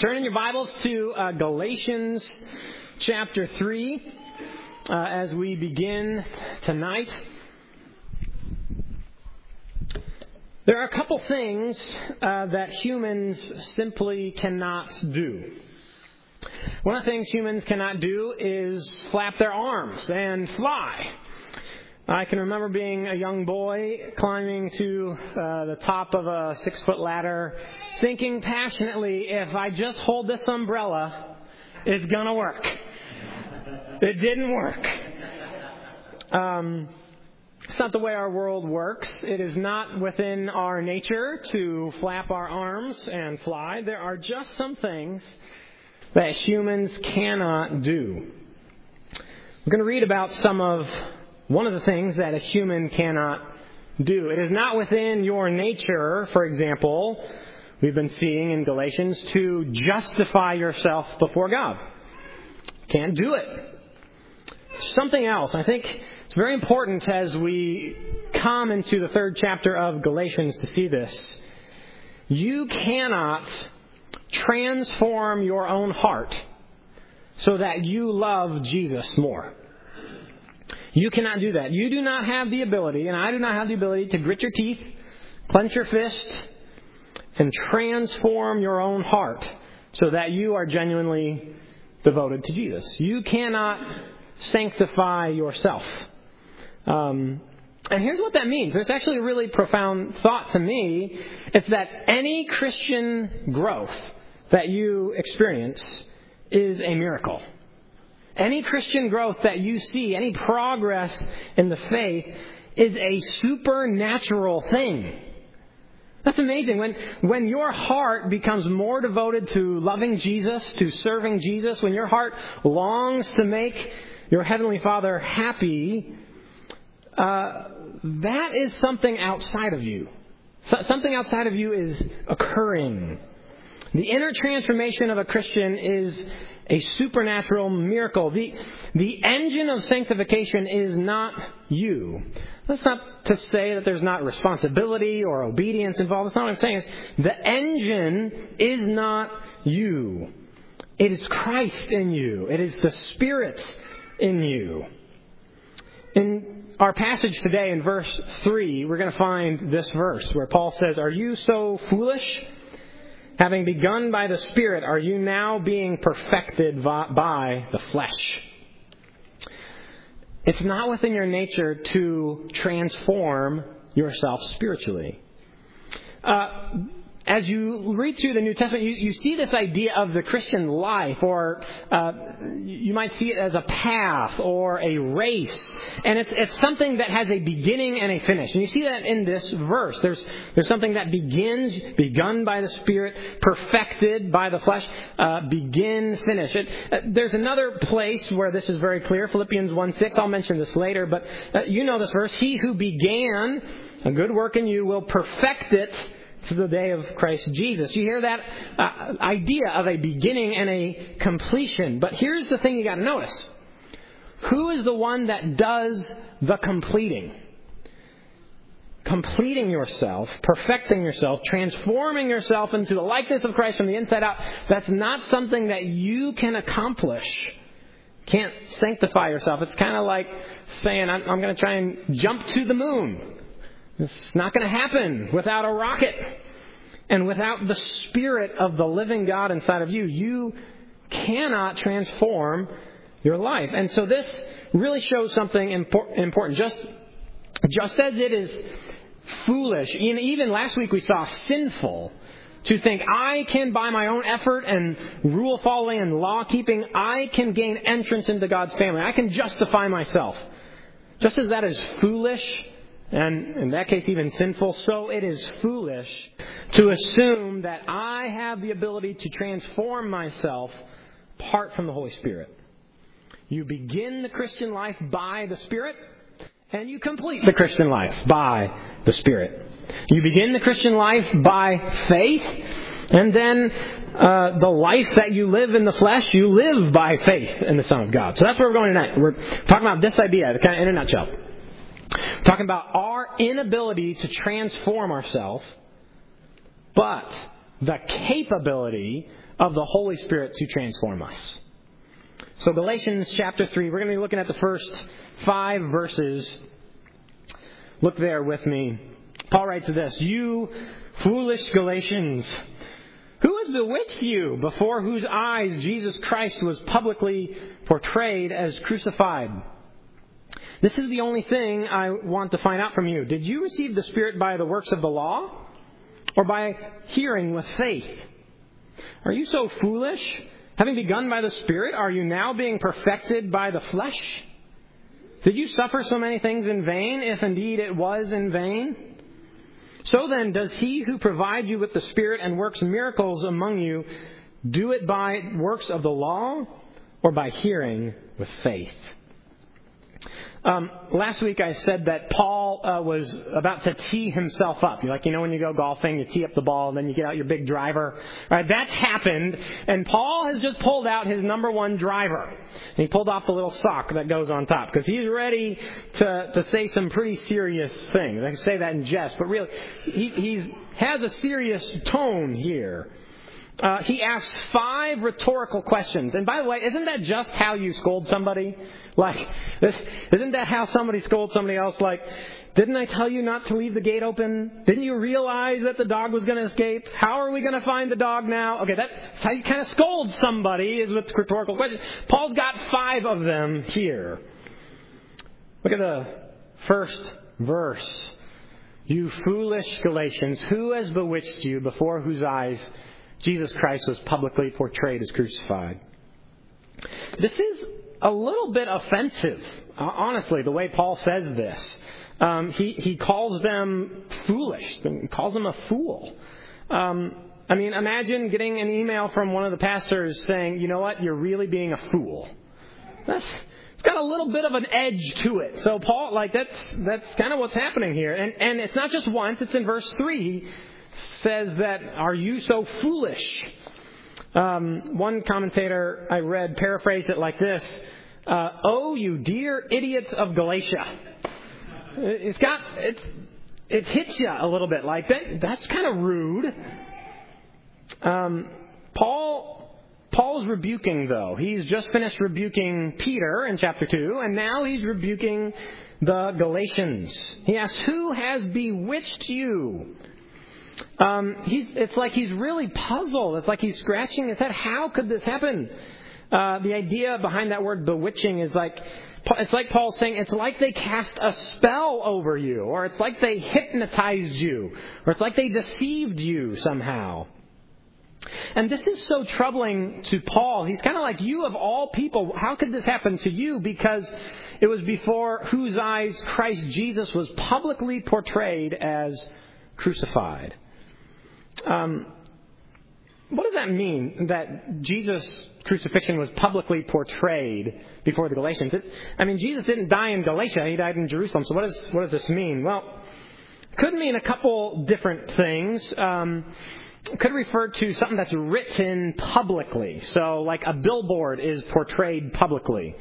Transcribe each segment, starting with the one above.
Turn in your Bibles to Galatians chapter 3 as we begin tonight. There are a couple things that humans simply cannot do. One of the things humans cannot do is flap their arms and fly. I can remember being a young boy climbing to the top of a 6-foot ladder, thinking passionately, if I just hold this umbrella, it's going to work. It didn't work. It's not the way our world works. It is not within our nature to flap our arms and fly. There are just some things that humans cannot do. We're going to read about one of the things that a human cannot do. It is not within your nature, for example, we've been seeing in Galatians, to justify yourself before God. Can't do it. Something else. I think it's very important as we come into the 3rd chapter of Galatians to see this. You cannot transform your own heart so that you love Jesus more. You cannot do that. You do not have the ability, and I do not have the ability, to grit your teeth, clench your fists, and transform your own heart so that you are genuinely devoted to Jesus. You cannot sanctify yourself. And here's what that means. There's actually a really profound thought to me. It's that any Christian growth that you experience is a miracle. Any Christian growth that you see, any progress in the faith, is a supernatural thing. That's amazing. When your heart becomes more devoted to loving Jesus, to serving Jesus, when your heart longs to make your Heavenly Father happy, that is something outside of you. Something outside of you is occurring. The inner transformation of a Christian is a supernatural miracle. The engine of sanctification is not you. That's not to say that there's not responsibility or obedience involved. That's not what I'm saying. The engine is not you. It is Christ in you. It is the Spirit in you. In our passage today in verse 3, we're going to find this verse where Paul says, "Are you so foolish? Having begun by the Spirit, are you now being perfected by the flesh?" It's not within your nature to transform yourself spiritually. As you read through the New Testament, you see this idea of the Christian life, or you might see it as a path or a race. And it's something that has a beginning and a finish. And you see that in this verse. There's something that begun by the Spirit, perfected by the flesh, begin, finish. There's another place where this is very clear, Philippians 1:6. I'll mention this later, but you know this verse. "He who began a good work in you will perfect it to the day of Christ Jesus." You hear that idea of a beginning and a completion. But here's the thing you got to notice. Who is the one that does the completing? Completing yourself, perfecting yourself, transforming yourself into the likeness of Christ from the inside out. That's not something that you can accomplish. Can't sanctify yourself. It's kind of like saying, I'm going to try and jump to the moon. It's not going to happen without a rocket. And without the Spirit of the living God inside of you, you cannot transform your life. And so this really shows something important. Just as it is foolish, even last week we saw sinful, to think I can, by my own effort and rule following and law keeping, I can gain entrance into God's family. I can justify myself. Just as that is foolish, and in that case even sinful, so it is foolish to assume that I have the ability to transform myself apart from the Holy Spirit. You begin the Christian life by the Spirit, and you complete the Christian life by the Spirit. You begin the Christian life by faith, and then the life that you live in the flesh, you live by faith in the Son of God. So that's where we're going tonight. We're talking about this idea, kind of in a nutshell. We're talking about our inability to transform ourselves, but the capability of the Holy Spirit to transform us. So Galatians chapter 3, we're going to be looking at the first 5 verses. Look there with me. Paul writes this, "You foolish Galatians, who has bewitched you, before whose eyes Jesus Christ was publicly portrayed as crucified? This is the only thing I want to find out from you. Did you receive the Spirit by the works of the law, or by hearing with faith? Are you so foolish? Having begun by the Spirit, are you now being perfected by the flesh? Did you suffer so many things in vain, if indeed it was in vain? So then, does he who provides you with the Spirit and works miracles among you do it by works of the law, or by hearing with faith?" Last week I said that Paul was about to tee himself up. When you go golfing, you tee up the ball, and then you get out your big driver. Right, that's happened, and Paul has just pulled out his number 1 driver. And he pulled off the little sock that goes on top, because he's ready to say some pretty serious things. I say that in jest, but really, he has a serious tone here. He asks 5 rhetorical questions. And by the way, isn't that just how you scold somebody? Isn't that how somebody scolds somebody else? Didn't I tell you not to leave the gate open? Didn't you realize that the dog was going to escape? How are we going to find the dog now? Okay, that's how you kind of scold somebody, is with rhetorical questions. Paul's got 5 of them here. Look at the first verse. "You foolish Galatians, who has bewitched you, before whose eyes Jesus Christ was publicly portrayed as crucified?" This is a little bit offensive, honestly, the way Paul says this. He calls them foolish. He calls them a fool. Imagine getting an email from one of the pastors saying, "You know what, you're really being a fool." It's got a little bit of an edge to it. So Paul, that's kind of what's happening here. And it's not just once, it's in verse 3. He says that, "Are you so foolish?" One commentator I read paraphrased it like this: "Oh, you dear idiots of Galatia." It hits you a little bit like that. That's kind of rude. Paul's rebuking, though. He's just finished rebuking Peter in chapter 2, and now he's rebuking the Galatians. He asks, "Who has bewitched you?" It's like he's really puzzled. It's like he's scratching his head. How could this happen? The idea behind that word bewitching is it's like Paul's saying, it's like they cast a spell over you, or it's like they hypnotized you, or it's like they deceived you somehow. And this is so troubling to Paul. He's kind of like, you of all people, how could this happen to you? Because it was before whose eyes Christ Jesus was publicly portrayed as crucified. What does that mean, that Jesus' crucifixion was publicly portrayed before the Galatians? Jesus didn't die in Galatia. He died in Jerusalem. So what does this mean? Well, it could mean a couple different things. It could refer to something that's written publicly. So like a billboard is portrayed publicly.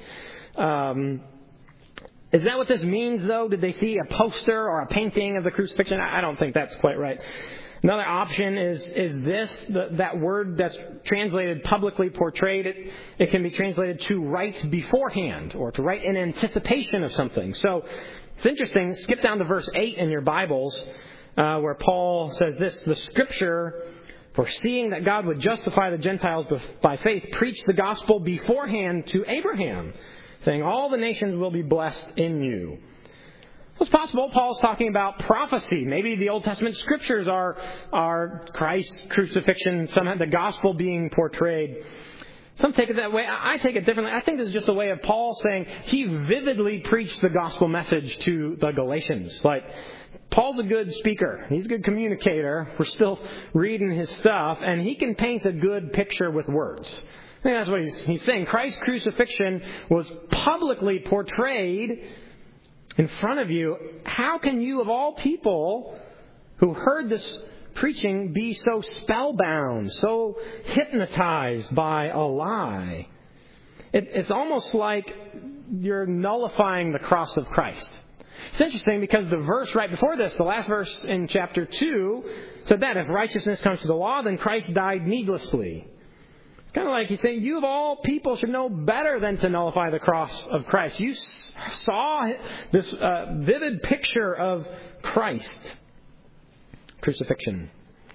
Is that what this means, though? Did they see a poster or a painting of the crucifixion? I don't think that's quite right. Another option is that word that's translated publicly portrayed. It can be translated to write beforehand, or to write in anticipation of something. So it's interesting. Skip down to verse 8 in your Bibles, where Paul says this: "The Scripture, foreseeing that God would justify the Gentiles by faith, preached the gospel beforehand to Abraham, saying, 'All the nations will be blessed in you.'" So it's possible Paul's talking about prophecy. Maybe the Old Testament Scriptures are Christ's crucifixion, somehow the gospel being portrayed. Some take it that way. I take it differently. I think this is just a way of Paul saying he vividly preached the gospel message to the Galatians. Paul's a good speaker. He's a good communicator. We're still reading his stuff, and he can paint a good picture with words. I think that's what he's saying. Christ's crucifixion was publicly portrayed in front of you. How can you, of all people who heard this preaching, be so spellbound, so hypnotized by a lie? It's almost like you're nullifying the cross of Christ. It's interesting because the verse right before this, the last verse in chapter 2, said that if righteousness comes to the law, then Christ died needlessly. It's kind of like he's saying, you of all people should know better than to nullify the cross of Christ. You saw this vivid picture of Christ. Crucifixion.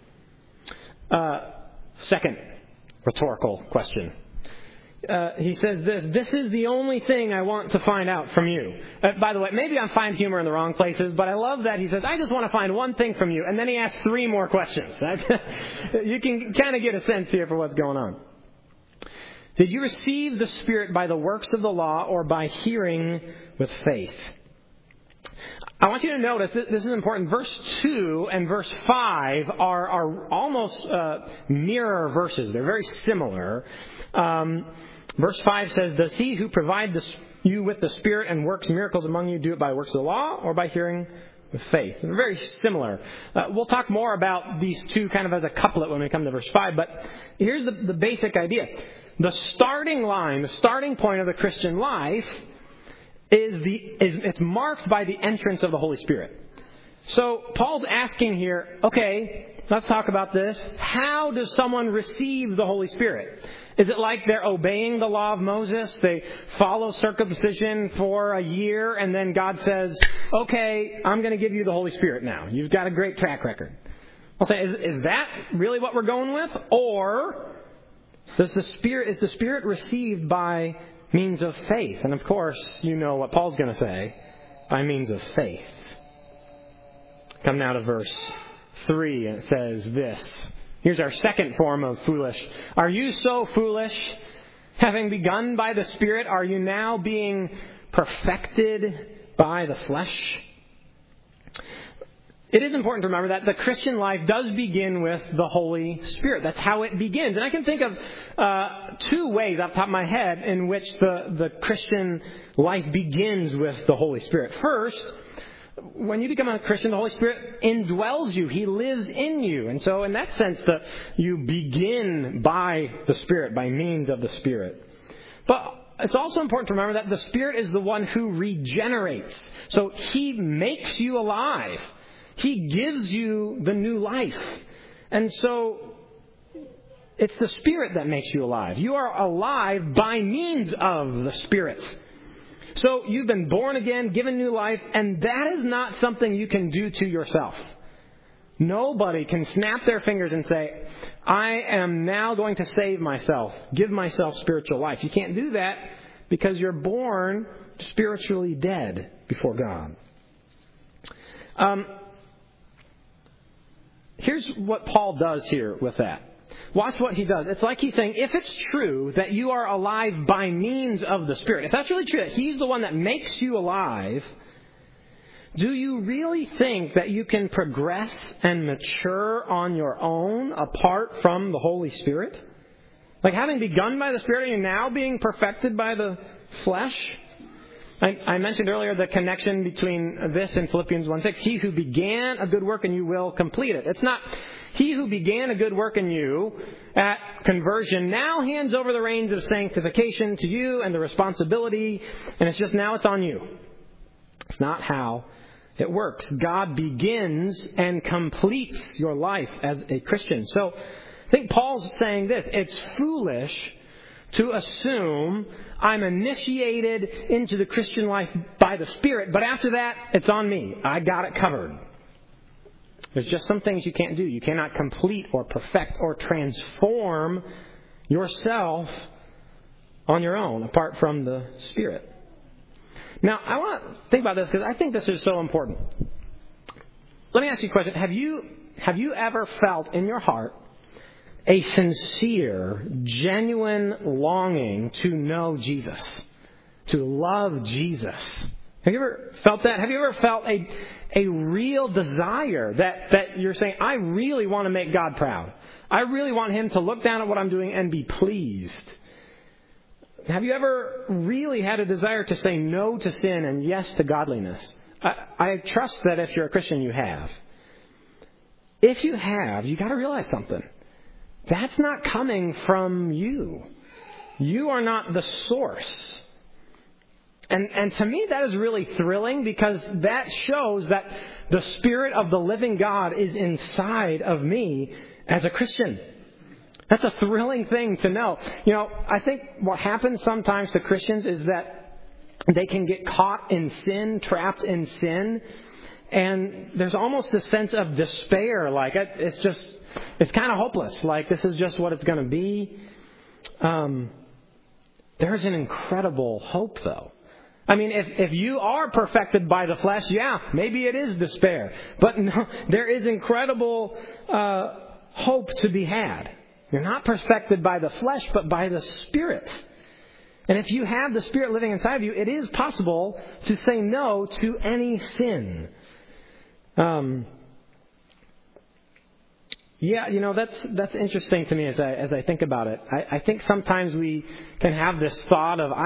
Second rhetorical question. He says this is the only thing I want to find out from you. By the way, maybe I'm finding humor in the wrong places, but I love that he says, I just want to find one thing from you. And then he asks 3 more questions. You can kind of get a sense here for what's going on. Did you receive the Spirit by the works of the law or by hearing with faith? I want you to notice, this is important, verse 2 and verse 5 are almost mirror verses. They're very similar. Verse 5 says, does he who provides you with the Spirit and works miracles among you do it by works of the law or by hearing with faith? They're very similar. We'll talk more about these two kind of as a couplet when we come to verse 5, but here's the basic idea. The starting line, the starting point of the Christian life it's marked by the entrance of the Holy Spirit. So Paul's asking here, okay, let's talk about this. How does someone receive the Holy Spirit? Is it like they're obeying the law of Moses? They follow circumcision for a year and then God says, okay, I'm going to give you the Holy Spirit now. You've got a great track record. I'll say, is that really what we're going with? Or is the Spirit received by means of faith? And of course, you know what Paul's going to say, by means of faith. Come now to verse 3, and it says this. Here's our second form of foolish. Are you so foolish? Having begun by the Spirit, are you now being perfected by the flesh? It is important to remember that the Christian life does begin with the Holy Spirit. That's how it begins. And I can think of 2 ways off the top of my head in which the Christian life begins with the Holy Spirit. First, when you become a Christian, the Holy Spirit indwells you. He lives in you. And so in that sense, you begin by the Spirit, by means of the Spirit. But it's also important to remember that the Spirit is the one who regenerates. So He makes you alive. He gives you the new life. And so it's the Spirit that makes you alive. You are alive by means of the Spirit. So you've been born again, given new life, and that is not something you can do to yourself. Nobody can snap their fingers and say, I am now going to save myself, give myself spiritual life. You can't do that because you're born spiritually dead before God. Here's what Paul does here with that. Watch what he does. It's like he's saying, if it's true that you are alive by means of the Spirit, if that's really true, that He's the one that makes you alive, do you really think that you can progress and mature on your own apart from the Holy Spirit? Like having begun by the Spirit, are you now being perfected by the flesh? I mentioned earlier the connection between this and Philippians 1:6. He who began a good work in you will complete it. It's not he who began a good work in you at conversion now hands over the reins of sanctification to you and the responsibility, and it's just now it's on you. It's not how it works. God begins and completes your life as a Christian. So I think Paul's saying this. It's foolish to assume I'm initiated into the Christian life by the Spirit, but after that, it's on me. I got it covered. There's just some things you can't do. You cannot complete or perfect or transform yourself on your own apart from the Spirit. Now, I want to think about this because I think this is so important. Let me ask you a question. Have you ever felt in your heart a sincere, genuine longing to know Jesus, to love Jesus? Have you ever felt that? Have you ever felt a real desire that you're saying, I really want to make God proud. I really want Him to look down at what I'm doing and be pleased. Have you ever really had a desire to say no to sin and yes to godliness? I trust that if you're a Christian, you have. If you have, you got to realize something. That's not coming from you. You are not the source. And to me, that is really thrilling because that shows that the Spirit of the living God is inside of me as a Christian. That's a thrilling thing to know. I think what happens sometimes to Christians is that they can get caught in sin, trapped in sin, and there's almost a sense of despair, like it's kind of hopeless, like this is just what it's going to be. There's an incredible hope, though. I mean, if you are perfected by the flesh, yeah, maybe it is despair. But no, there is incredible hope to be had. You're not perfected by the flesh, but by the Spirit. And if you have the Spirit living inside of you, it is possible to say no to any sin. That's interesting to me as I think about it. I think sometimes we can have this thought of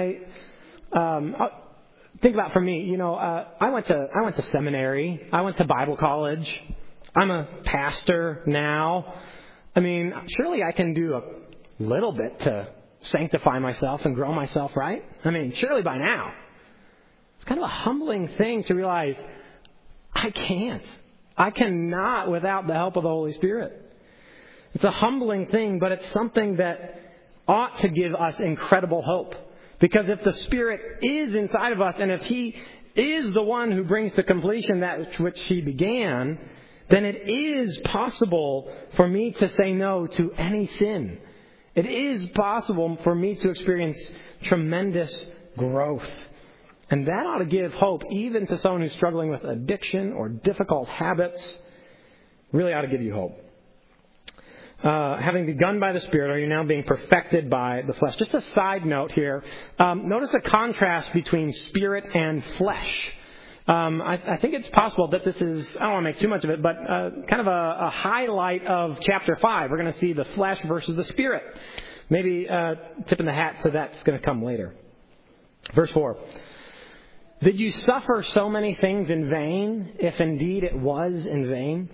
think about for me. I went to seminary. I went to Bible college. I'm a pastor now. I mean, surely I can do a little bit to sanctify myself and grow myself, right? I mean, surely by now. It's kind of a humbling thing to realize I can't. I cannot without the help of the Holy Spirit. It's a humbling thing, but it's something that ought to give us incredible hope. Because if the Spirit is inside of us, and if He is the one who brings to completion that which He began, then it is possible for me to say no to any sin. It is possible for me to experience tremendous growth. And that ought to give hope even to someone who's struggling with addiction or difficult habits. Really ought to give you hope. Having begun by the Spirit, are you now being perfected by the flesh? Just a side note here. Notice a contrast between spirit and flesh. I think it's possible that this is, I don't want to make too much of it, but kind of a highlight of chapter 5. We're going to see the flesh versus the Spirit. Maybe tipping the hat to that's going to come later. Verse 4. Did you suffer so many things in vain, if indeed it was in vain?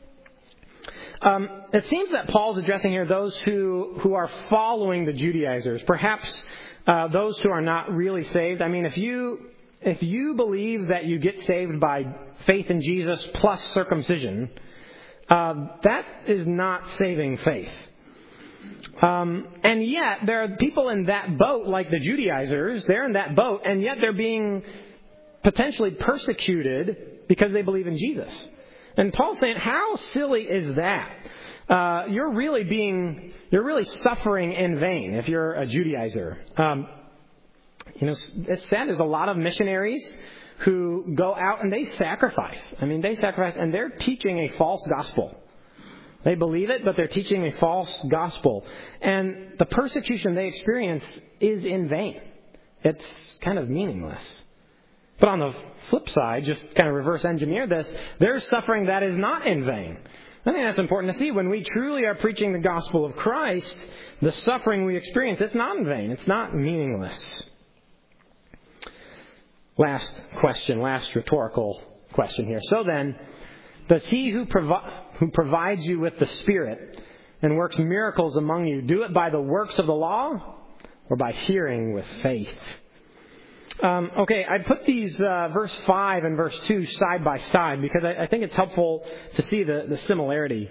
It seems that Paul's addressing here those who are following the Judaizers, perhaps those who are not really saved. I mean, if you believe that you get saved by faith in Jesus plus circumcision, that is not saving faith. And yet, there are people in that boat, like the Judaizers, they're in that boat, and yet they're being potentially persecuted because they believe in Jesus. And Paul's saying, how silly is that? You're really suffering in vain if you're a Judaizer. It's sad. There's a lot of missionaries who go out and they sacrifice. They sacrifice and they're teaching a false gospel. They believe it, but they're teaching a false gospel. And the persecution they experience is in vain. It's kind of meaningless. But on the flip side, just kind of reverse engineer this, there's suffering that is not in vain. I think that's important to see. When we truly are preaching the gospel of Christ, the suffering we experience, it's not in vain. It's not meaningless. Last rhetorical question here. So then, does He who provides you with the Spirit and works miracles among you do it by the works of the law or by hearing with faith? I put these verse 5 and verse 2 side by side because I think it's helpful to see the similarity.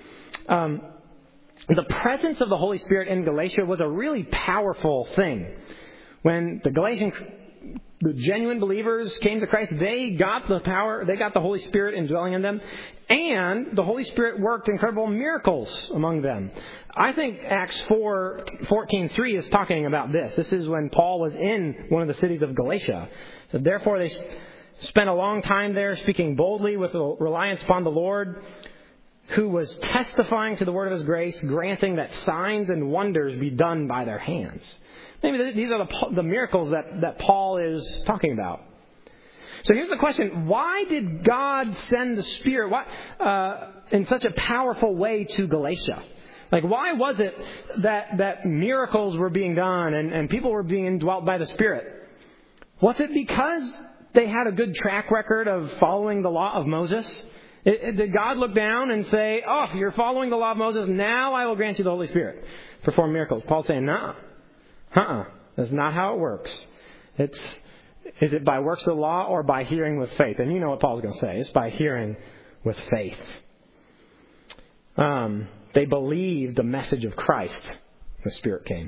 The presence of the Holy Spirit in Galatia was a really powerful thing. When the genuine believers came to Christ, they got the power, they got the Holy Spirit indwelling in them, and the Holy Spirit worked incredible miracles among them. I think Acts 14:3 is talking about this. This is when Paul was in one of the cities of Galatia. So therefore they spent a long time there speaking boldly with reliance upon the Lord, who was testifying to the word of His grace, granting that signs and wonders be done by their hands. Maybe these are the miracles that Paul is talking about. So here's the question. Why did God send the Spirit in such a powerful way to Galatia? Like, why was it that miracles were being done and people were being indwelt by the Spirit? Was it because they had a good track record of following the law of Moses? Did God look down and say, oh, you're following the law of Moses, now I will grant you the Holy Spirit, perform miracles? Paul's saying, no. That's not how it works. Is it by works of the law or by hearing with faith? And you know what Paul's going to say. It's by hearing with faith. They believed the message of Christ. The Spirit came.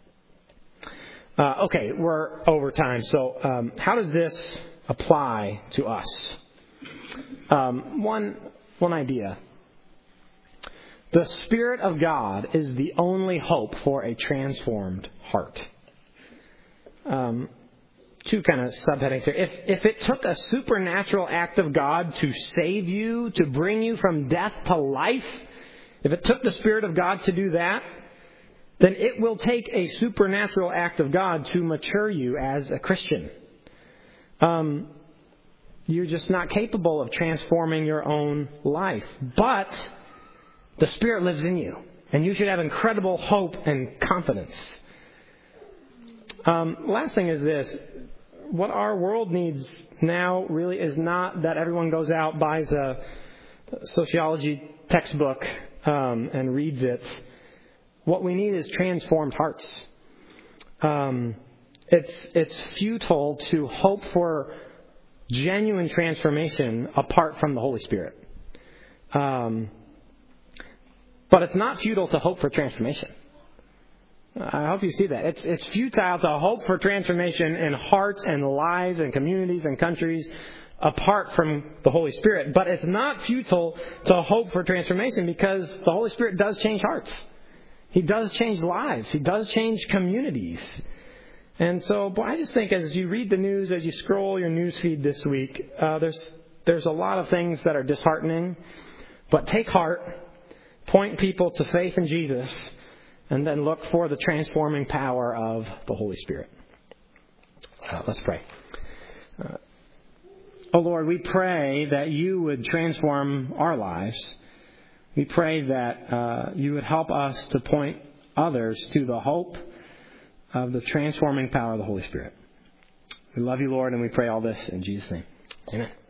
Okay, we're over time. So how does this apply to us? One idea. The Spirit of God is the only hope for a transformed heart. Two kind of subheadings here. If it took a supernatural act of God to save you, to bring you from death to life, if it took the Spirit of God to do that, then it will take a supernatural act of God to mature you as a Christian. You're just not capable of transforming your own life. But the Spirit lives in you, and you should have incredible hope and confidence. Last thing is this. What our world needs now really is not that everyone goes out, buys a sociology textbook, and reads it. What we need is transformed hearts. It's futile to hope for genuine transformation apart from the Holy Spirit. But it's not futile to hope for transformation. I hope you see that. It's futile to hope for transformation in hearts and lives and communities and countries apart from the Holy Spirit. But it's not futile to hope for transformation because the Holy Spirit does change hearts. He does change lives. He does change communities. And so, I just think as you read the news, as you scroll your news feed this week, there's a lot of things that are disheartening. But take heart, point people to faith in Jesus, and then look for the transforming power of the Holy Spirit. Let's pray. Oh Lord, we pray that you would transform our lives. We pray that you would help us to point others to the hope of the transforming power of the Holy Spirit. We love you, Lord, and we pray all this in Jesus' name. Amen.